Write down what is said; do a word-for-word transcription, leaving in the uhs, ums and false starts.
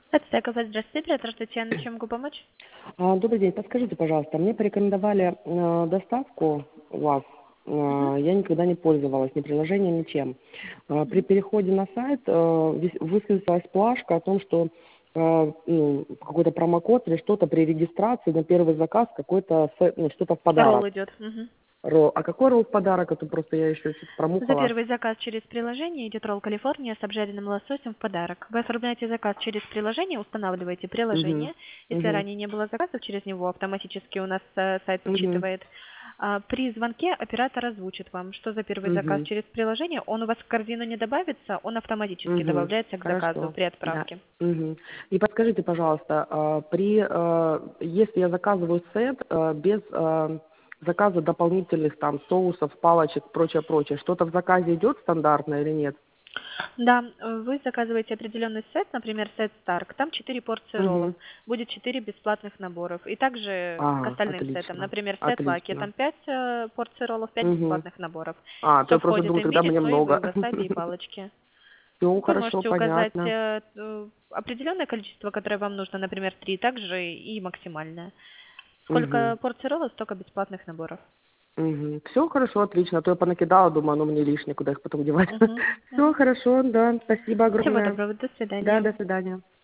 Подстекова, здравствуйте, здравствуйте, Татьяна, чем могу помочь? А, Добрый день. Подскажите, пожалуйста, мне порекомендовали э, доставку у вас. Мгм, Э, Я никогда не пользовалась ни приложением, ничем. Э, При мгм. переходе на сайт э, вис- высветилась плашка о том, что э, ну, какой-то промокод или что-то при регистрации на первый заказ какой-то с- ну, что-то в подарок. Ролл идет. Мгм. Ролл. А какой ролл в подарок? Это просто я еще что-то За промухала. первый заказ через приложение идет ролл Калифорния с обжаренным лососем в подарок. Вы оформляете заказ через приложение, устанавливаете Угу. приложение. Если Угу. ранее не было заказов, через него автоматически у нас э, сайт Угу. учитывает. А, При звонке оператор озвучит вам, что за первый заказ Угу. через приложение. Он у вас в корзину не добавится, он автоматически Мгм. добавляется к заказу Хорошо. при Да. отправке. Мгм. И подскажите, пожалуйста, а, при, э, если я заказываю сет э, без э, заказа дополнительных там соусов, палочек, прочее, прочее, что-то в заказе идет стандартно или нет? Да, э, вы заказываете определенный сет, например, сет Старк, там четыре порции роллов, Мгм. будет четыре бесплатных наборов. И также к А, остальным сетам, отлично. например, сет лаки, Отлично. там пять э, порций роллов, пять Мгм. бесплатных наборов. А, то Все я просто входит думаю, и в тогда мини, мне соевые, много. васаби и палочки. Все Вы хорошо, можете указать понятно. э, э, определенное количество, которое вам нужно, например, три, также и максимальное. Угу. Сколько порций роллов, столько бесплатных наборов. Угу. Все хорошо, отлично. А то я понакидала, думаю, оно мне лишнее, куда их потом девать. Мгм, Все мгм. хорошо, да. Спасибо Всего огромное. доброго, до Да, свидания. до свидания.